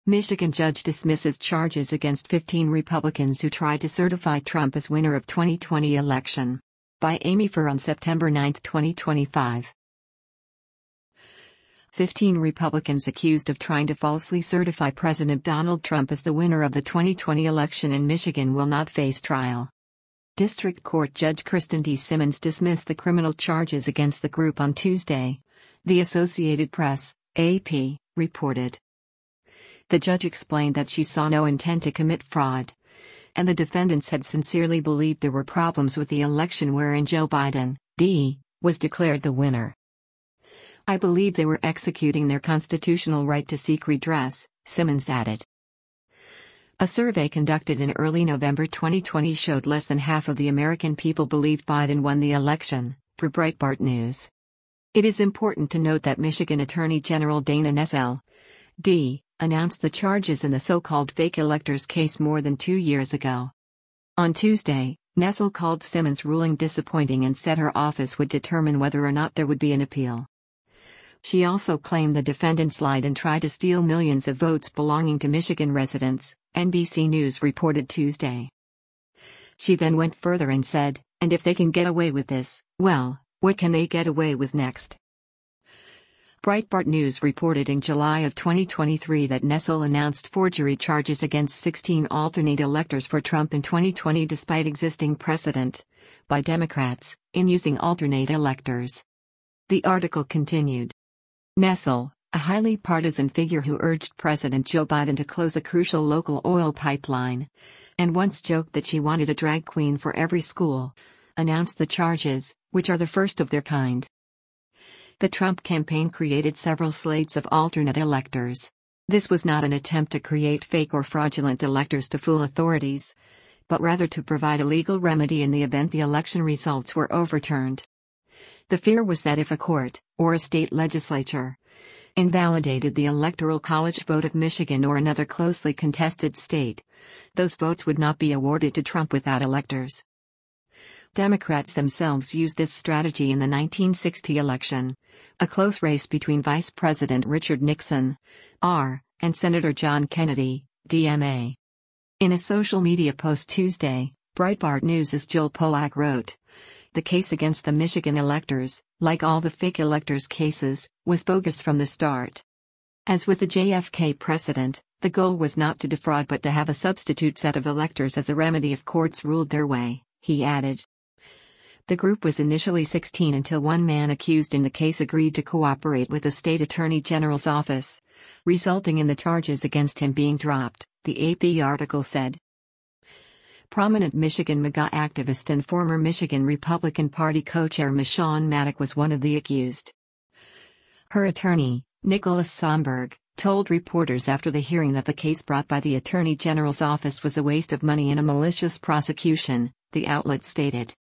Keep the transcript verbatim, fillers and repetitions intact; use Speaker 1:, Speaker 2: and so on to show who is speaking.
Speaker 1: Michigan judge dismisses charges against fifteen Republicans who tried to certify Trump as winner of twenty twenty election. By Amy Furr on September ninth, twenty twenty-five. fifteen Republicans accused of trying to falsely certify President Donald Trump as the winner of the twenty twenty election in Michigan will not face trial. District Court Judge Kristen D. Simmons dismissed the criminal charges against the group on Tuesday, the Associated Press, A P, reported. The judge explained that she saw no intent to commit fraud, and the defendants had sincerely believed there were problems with the election wherein Joe Biden, D, was declared the winner. I believe they were executing their constitutional right to seek redress, Simmons added. A survey conducted in early November twenty twenty showed less than half of the American people believed Biden won the election, per Breitbart News. It is important to note that Michigan Attorney General Dana Nessel, D, announced the charges in the so-called fake electors case more than two years ago. On Tuesday, Nessel called Simmons' ruling disappointing and said her office would determine whether or not there would be an appeal. She also claimed the defendants lied and tried to steal millions of votes belonging to Michigan residents, N B C News reported Tuesday. She then went further and said, and if they can get away with this, well, what can they get away with next? Breitbart News reported in July of twenty twenty-three that Nessel announced forgery charges against sixteen alternate electors for Trump in twenty twenty despite existing precedent, by Democrats, in using alternate electors. The article continued. Nessel, a highly partisan figure who urged President Joe Biden to close a crucial local oil pipeline, and once joked that she wanted a drag queen for every school, announced the charges, which are the first of their kind. The Trump campaign created several slates of alternate electors. This was not an attempt to create fake or fraudulent electors to fool authorities, but rather to provide a legal remedy in the event the election results were overturned. The fear was that if a court, or a state legislature, invalidated the Electoral College vote of Michigan or another closely contested state, those votes would not be awarded to Trump without electors. Democrats themselves used this strategy in the nineteen sixty election, a close race between Vice President Richard Nixon, R, and Senator John Kennedy, D M A. In a social media post Tuesday, Breitbart News' Jill Pollack wrote, the case against the Michigan electors, like all the fake electors cases, was bogus from the start. As with the J F K precedent, the goal was not to defraud but to have a substitute set of electors as a remedy if courts ruled their way, he added. The group was initially sixteen until one man accused in the case agreed to cooperate with the state attorney general's office, resulting in the charges against him being dropped, the A P article said. Prominent Michigan MAGA activist and former Michigan Republican Party co-chair Michonne Maddock was one of the accused. Her attorney, Nicholas Somberg, told reporters after the hearing that the case brought by the Attorney General's office was a waste of money and a malicious prosecution, the outlet stated.